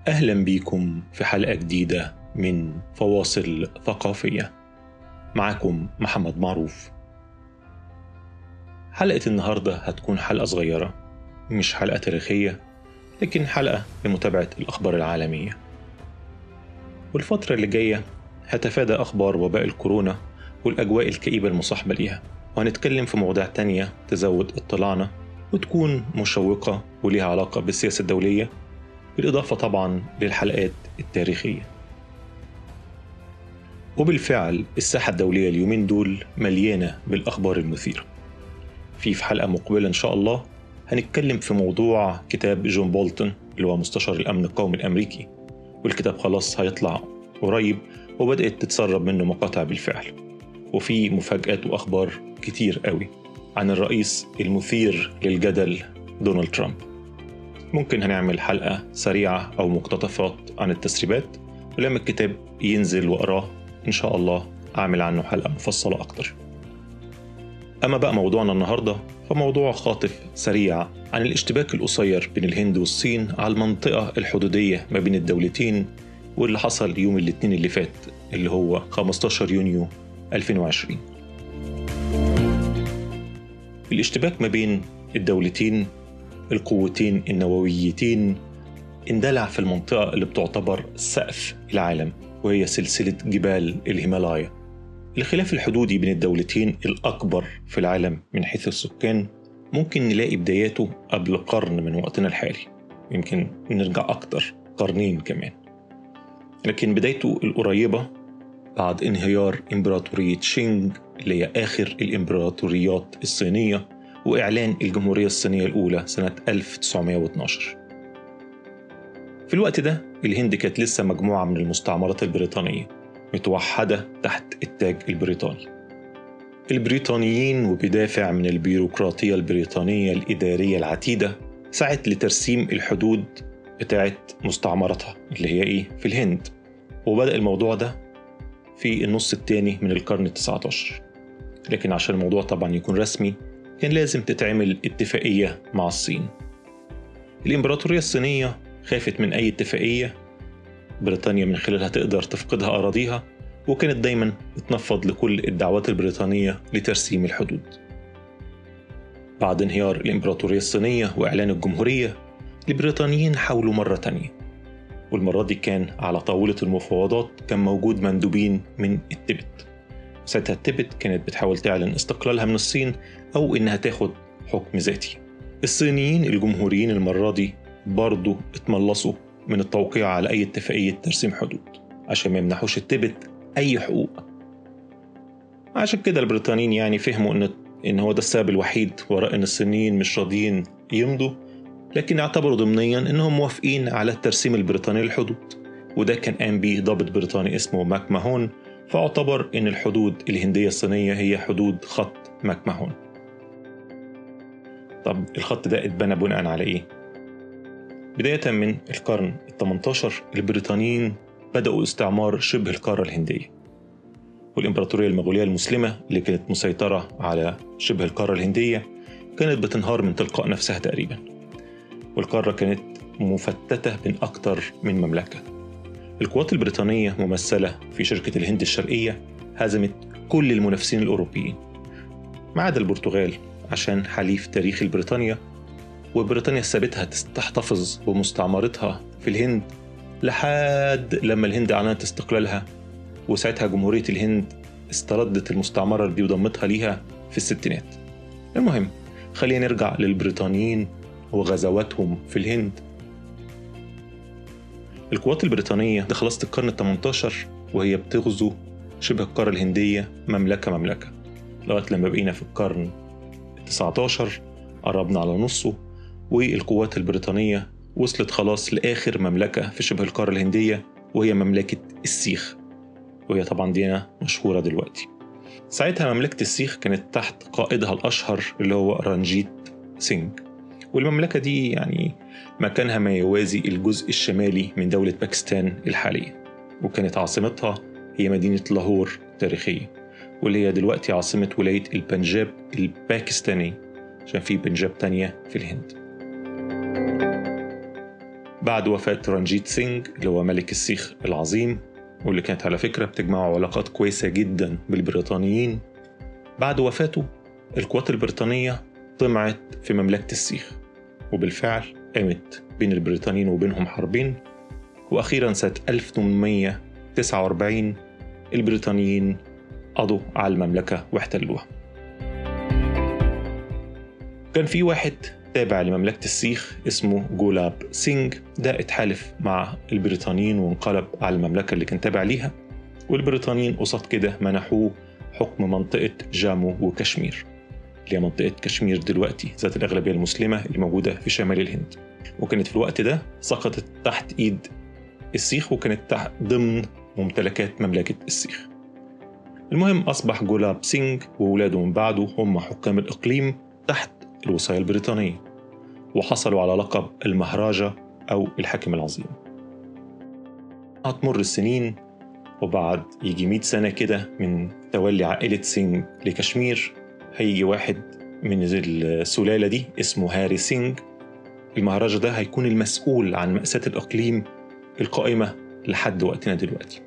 أهلا بيكم في حلقة جديدة من فواصل ثقافية. معكم محمد معروف. حلقة النهاردة هتكون حلقة صغيرة، مش حلقة تاريخية، لكن حلقة لمتابعة الأخبار العالمية. والفترة اللي جاية هتفادى أخبار وباء الكورونا والأجواء الكئيبة المصاحبة ليها، وهنتكلم في مواضيع تانية تزود اطلاعنا وتكون مشوقة وليها علاقة بالسياسة الدولية، بالإضافة طبعا للحلقات التاريخية. وبالفعل الساحة الدولية اليومين دول مليانة بالأخبار المثيرة. في حلقة مقبلة إن شاء الله هنتكلم في موضوع كتاب جون بولتون اللي هو مستشار الأمن القومي الأمريكي، والكتاب خلاص هيطلع قريب وبدأت تتسرب منه مقاطع بالفعل. وفي مفاجآت وأخبار كتير قوي عن الرئيس المثير للجدل دونالد ترامب. ممكن هنعمل حلقة سريعة أو مقتطفات عن التسريبات، ولما الكتاب ينزل وأراه إن شاء الله أعمل عنه حلقة مفصلة أكتر. أما بقى موضوعنا النهاردة فموضوع خاطف سريع عن الاشتباك القصير بين الهند والصين على المنطقة الحدودية ما بين الدولتين، واللي حصل يوم الاثنين اللي فات اللي هو 15 يونيو 2020. الاشتباك ما بين الدولتين القوتين النوويتين اندلع في المنطقة اللي بتعتبر سقف العالم، وهي سلسلة جبال الهيمالايا. الخلاف الحدودي بين الدولتين الأكبر في العالم من حيث السكان ممكن نلاقي بداياته قبل قرن من وقتنا الحالي، يمكن نرجع أكتر قرنين كمان، لكن بدايته القريبة بعد انهيار إمبراطورية شينج اللي هي آخر الإمبراطوريات الصينية، وإعلان الجمهورية الصينية الأولى سنة 1912. في الوقت ده الهند كانت لسه مجموعة من المستعمرات البريطانية متوحدة تحت التاج البريطاني. البريطانيين وبدافع من البيروقراطية البريطانية الإدارية العتيدة سعت لترسيم الحدود بتاعت مستعمرتها اللي هي في الهند، وبدأ الموضوع ده في النص الثاني من القرن ال19. لكن عشان الموضوع طبعا يكون رسمي كان لازم تتعمل اتفاقية مع الصين. الإمبراطورية الصينية خافت من أي اتفاقية بريطانيا من خلالها تقدر تفقدها أراضيها، وكانت دايما بتنفض لكل الدعوات البريطانية لترسيم الحدود. بعد انهيار الإمبراطورية الصينية وإعلان الجمهورية، البريطانيين حاولوا مرة تانية، والمرة دي كان على طاولة المفاوضات كان موجود مندوبين من التبت. ساعتها التبت كانت بتحاول تعلن استقلالها من الصين أو إنها تاخد حكم ذاتي. الصينيين الجمهوريين المرة دي برضو اتملصوا من التوقيع على أي اتفاقية ترسيم حدود عشان ما يمنحوش التبت أي حقوق. عشان كده البريطانيين فهموا إن هو ده السبب الوحيد وراء إن الصينيين مش راضيين يمضوا، لكن اعتبروا ضمنيا إنهم موافقين على الترسيم البريطاني للحدود. وده كان قام بيه ضابط بريطاني اسمه ماك ماهون، فاعتبر إن الحدود الهندية الصينية هي حدود خط ماك ماهون. طب الخط ده اتبنى بناء على إيه؟ بداية من القرن ال18 البريطانيين بدأوا استعمار شبه القارة الهندية، والإمبراطورية المغولية المسلمة اللي كانت مسيطرة على شبه القارة الهندية كانت بتنهار من تلقاء نفسها تقريبا، والقارة كانت مفتتة بين أكتر من مملكة. القوات البريطانية ممثلة في شركة الهند الشرقية هزمت كل المنافسين الأوروبيين ما عدا البرتغال عشان حليف تاريخي لبريطانيا، وبريطانيا سابتها تحتفظ بمستعمرتها في الهند لحد لما الهند أعلنت استقلالها، وساعتها جمهورية الهند استردت المستعمرة دي وضمتها ليها في الستينات. المهم خلينا نرجع للبريطانيين وغزواتهم في الهند. القوات البريطانية خلصت القرن ال18 وهي بتغزو شبه القارة الهندية مملكة لغاية لما بقينا في القرن ال19 قربنا على نصه، والقوات البريطانية وصلت خلاص لآخر مملكة في شبه القارة الهندية وهي مملكة السيخ، وهي طبعا دينا مشهورة دلوقتي. ساعتها مملكة السيخ كانت تحت قائدها الأشهر اللي هو رانجيت سينج، والمملكة دي مكانها ما يوازي الجزء الشمالي من دولة باكستان الحالية، وكانت عاصمتها هي مدينة لاهور التاريخية، واللي هي دلوقتي عاصمة ولاية البنجاب الباكستاني عشان في بنجاب تانية في الهند. بعد وفاة رنجيت سينغ اللي هو ملك السيخ العظيم، واللي كانت على فكرة بتجمعه علاقات كويسة جدا بالبريطانيين، بعد وفاته القوات البريطانية طمعت في مملكة السيخ، وبالفعل قامت بين البريطانيين وبينهم حربين، وأخيرا سنة 1849 البريطانيين قضوا على المملكة واحتلوها. كان في واحد تابع لمملكة السيخ اسمه جولاب سينغ، ده اتحالف مع البريطانيين وانقلب على المملكة اللي كان تابع ليها، والبريطانيين قصاد كده منحوه حكم منطقة جامو وكشمير، اللي هي منطقة كشمير دلوقتي ذات الأغلبية المسلمة اللي موجودة في شمال الهند، وكانت في الوقت ده سقطت تحت إيد السيخ وكانت تحت ضمن ممتلكات مملكة السيخ. المهم أصبح جولاب سينغ وولاده من بعده هم حكام الإقليم تحت الوصاية البريطانية، وحصلوا على لقب المهراجة أو الحاكم العظيم. هتمر السنين، وبعد يجي 100 سنة كده من تولي عائلة سينغ لكشمير هيجي واحد من السلالة دي اسمه هاري سينغ. المهراجة ده هيكون المسؤول عن مأساة الإقليم القائمة لحد وقتنا دلوقتي.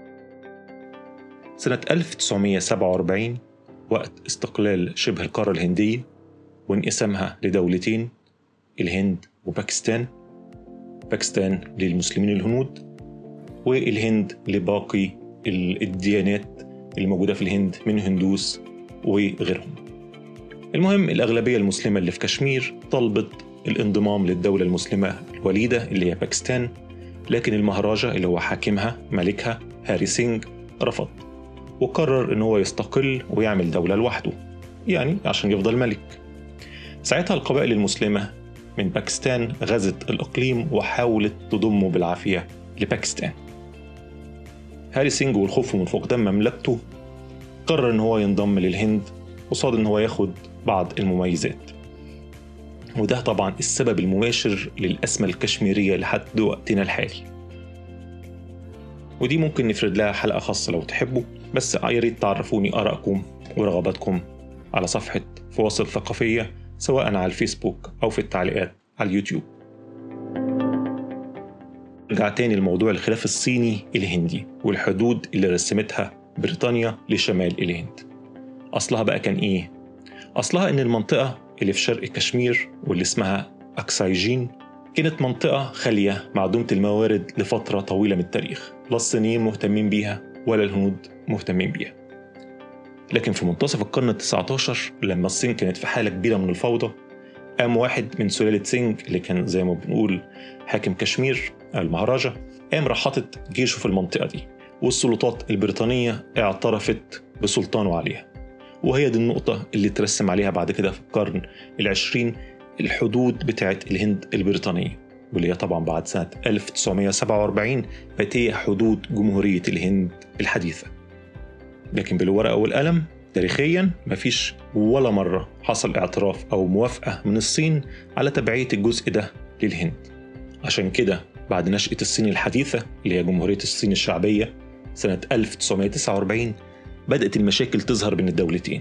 سنة 1947 وقت استقلال شبه القارة الهندية وانقسامها لدولتين، الهند وباكستان، باكستان للمسلمين الهنود والهند لباقي الديانات اللي موجودة في الهند من هندوس وغيرهم. المهم الأغلبية المسلمة اللي في كشمير طلبت الانضمام للدولة المسلمة الوليدة اللي هي باكستان، لكن المهراجة اللي هو حاكمها ملكها هاري سينغ رفض، وقرر إن هو يستقل ويعمل دولة لوحده، يعني عشان يفضل ملك. ساعتها القبائل المسلمة من باكستان غزت الإقليم وحاولت تضمه بالعافية لباكستان. هاري سينغ والخوف من فقدان مملكته قرر إن هو ينضم للهند قصاد إن هو ياخد بعض المميزات، وده طبعا السبب المباشر للأزمة الكشميرية لحد وقتنا الحالي، ودي ممكن نفرد لها حلقة خاصة لو تحبوا، بس يا ريت تعرفوني آرائكم ورغباتكم على صفحة فواصل ثقافية سواء على الفيسبوك أو في التعليقات على اليوتيوب. نرجع تاني لموضوع الخلاف الصيني الهندي والحدود اللي رسمتها بريطانيا لشمال الهند. أصلها بقى كان إيه؟ أصلها إن المنطقة اللي في شرق كشمير واللي اسمها أكسايجين كانت منطقة خالية معدومة الموارد لفترة طويلة من التاريخ، لا الصينيين مهتمين بيها ولا الهنود مهتمين بيها. لكن في منتصف القرن ال19 لما الصين كانت في حالة كبيرة من الفوضى، قام واحد من سلالة سينغ اللي كان زي ما بنقول حاكم كشمير أو المهراجة، قام راح حاطط جيشه في المنطقة دي، والسلطات البريطانية اعترفت بسلطانه عليها. وهي دي النقطة اللي ترسم عليها بعد كده في القرن ال20 الحدود بتاعت الهند البريطانية، واللي هي طبعا بعد سنة 1947 بقت هي حدود جمهورية الهند الحديثة. لكن بالورقة والقلم تاريخيا مفيش ولا مرة حصل اعتراف أو موافقة من الصين على تبعية الجزء ده للهند. عشان كده بعد نشأة الصين الحديثة اللي هي جمهورية الصين الشعبية سنة 1949 بدأت المشاكل تظهر بين الدولتين.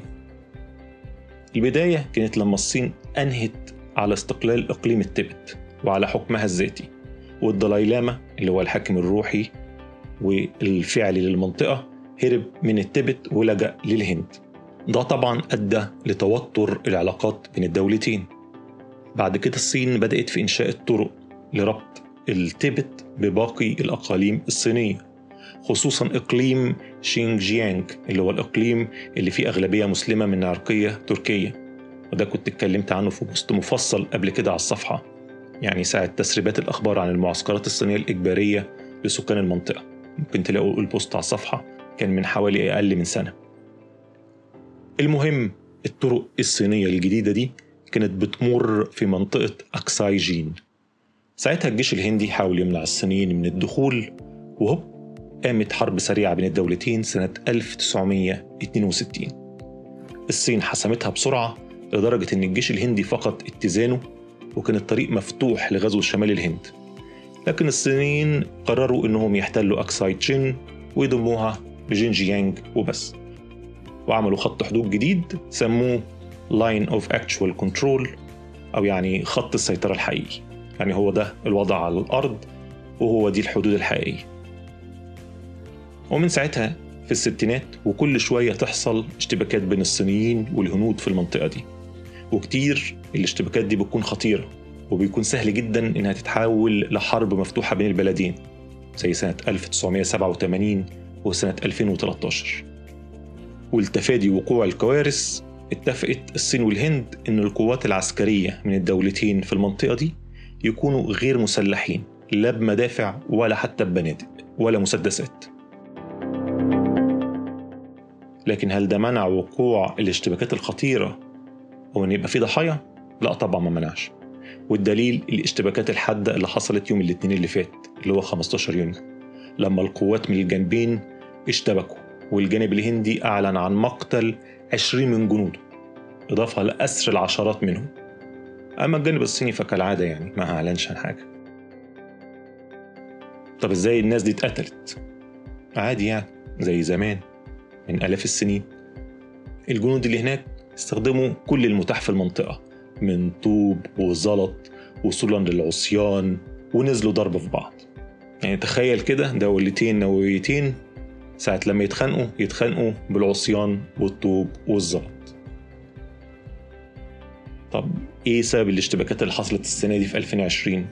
البداية كانت لما الصين أنهت على استقلال إقليم التبت وعلى حكمها الذاتي، والدلاي لاما اللي هو الحاكم الروحي والفعلي للمنطقة هرب من التبت ولجأ للهند. ده طبعا أدى لتوتر العلاقات بين الدولتين. بعد كده الصين بدأت في إنشاء الطرق لربط التبت بباقي الأقاليم الصينية، خصوصا إقليم شينجيانغ اللي هو الإقليم اللي فيه أغلبية مسلمة من عرقية تركية، وده كنت اتكلمت عنه في بوست مفصل قبل كده على الصفحة، يعني ساعة تسريبات الأخبار عن المعسكرات الصينية الإجبارية لسكان المنطقة. ممكن تلاقوا البوست على الصفحة، كان من حوالي أقل من سنة. المهم الطرق الصينية الجديدة دي كانت بتمر في منطقة أكسايجين. ساعتها الجيش الهندي حاول يمنع الصينيين من الدخول، وهوب قامت حرب سريعة بين الدولتين سنة 1962. الصين حسمتها بسرعة لدرجة أن الجيش الهندي فقد اتزانه، وكان الطريق مفتوح لغزو شمال الهند. لكن الصينيين قرروا أنهم يحتلوا أكسايجين ويضموها لجينجيانغ وبس، وعملوا خط حدود جديد سموه Line of Actual Control، أو يعني خط السيطرة الحقيقي، يعني هو ده الوضع على الأرض وهو دي الحدود الحقيقية. ومن ساعتها في الستينات وكل شوية تحصل اشتباكات بين الصينيين والهنود في المنطقة دي، وكتير الاشتباكات دي بتكون خطيرة وبيكون سهل جدا إنها تتحول لحرب مفتوحة بين البلدين زي سنة 1987 وسنة 2013. والتفادي وقوع الكوارث اتفقت الصين والهند إن القوات العسكرية من الدولتين في المنطقة دي يكونوا غير مسلحين، لا بمدافع ولا حتى ببنادق ولا مسدسات. لكن هل ده منع وقوع الاشتباكات الخطيرة أو إن يبقى في ضحايا؟ لا طبعا ما منعش. والدليل الاشتباكات الحادة اللي حصلت يوم الاثنين اللي فات اللي هو 15 يونيو، لما القوات من الجانبين اشتبكوا والجانب الهندي أعلن عن مقتل 20 من جنوده إضافة لأسر العشرات منهم. أما الجانب الصيني فكالعادة يعني ما أعلنش عن حاجة. طب إزاي الناس دي اتقتلت؟ عادي يعني زي زمان من آلاف السنين. الجنود اللي هناك استخدموا كل المتاح في المنطقة من طوب وزلط وصولا للعصيان ونزلوا ضرب في بعض. يعني تخيل كده دولتين نوويتين ساعة لما يتخانقوا بالعصيان والطوب والزلط. طب ايه سبب الاشتباكات اللي حصلت السنة دي في 2020؟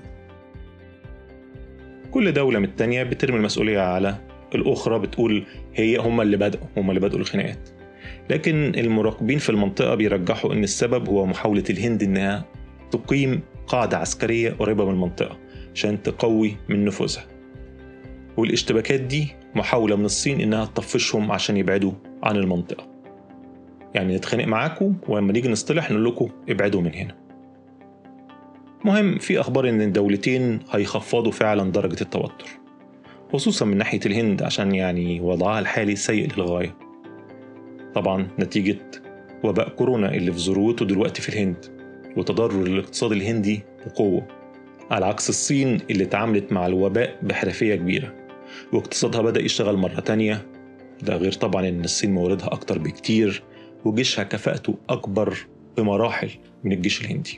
كل دولة من التانية بترمي المسؤولية على الأخرى، بتقول هم اللي بدأوا الخناقات. لكن المراقبين في المنطقة بيرجحوا إن السبب هو محاولة الهند إنها تقيم قاعدة عسكرية قريبة من المنطقة عشان تقوي من نفوذها، والاشتباكات دي محاولة من الصين إنها تطفشهم عشان يبعدوا عن المنطقة. يعني نتخانق معاكم ولما نيجي نصطلح نقول لكم ابعدوا من هنا. مهم في أخبار إن الدولتين هيخفضوا فعلا درجة التوتر، خصوصا من ناحية الهند عشان يعني وضعها الحالي سيء للغاية، طبعا نتيجة وباء كورونا اللي في ذروته دلوقتي في الهند وتضرر الاقتصاد الهندي بقوة، على عكس الصين اللي تعاملت مع الوباء بحرفية كبيرة واقتصادها بدأ يشتغل مرة تانية. ده غير طبعا إن الصين موردها أكتر بكتير وجيشها كفاءته أكبر بمراحل من الجيش الهندي.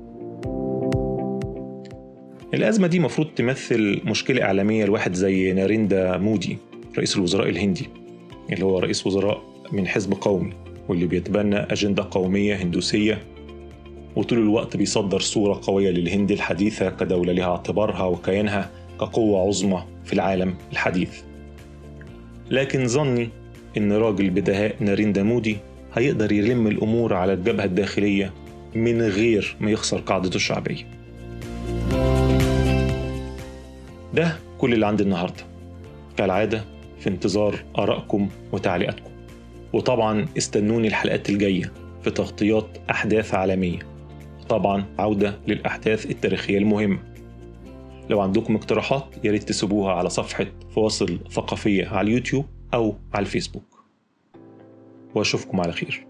الأزمة دي مفروض تمثل مشكلة إعلامية لواحد زي ناريندا مودي رئيس الوزراء الهندي، اللي هو رئيس وزراء من حزب قومي واللي بيتبنى أجندة قومية هندوسية، وطول الوقت بيصدر صورة قوية للهند الحديثة كدولة لها اعتبارها وكيانها كقوة عظمى في العالم الحديث. لكن ظني إن راجل بدهاء ناريندا مودي هيقدر يلم الأمور على الجبهة الداخلية من غير ما يخسر قاعدته الشعبية. ده كل اللي عندي النهاردة، كالعادة في انتظار آرائكم وتعليقاتكم، وطبعا استنوني الحلقات الجاية في تغطيات أحداث عالمية، طبعا عودة للأحداث التاريخية المهمة. لو عندكم اقتراحات ياريت تسيبوها على صفحة فواصل ثقافية على اليوتيوب أو على الفيسبوك، وأشوفكم على خير.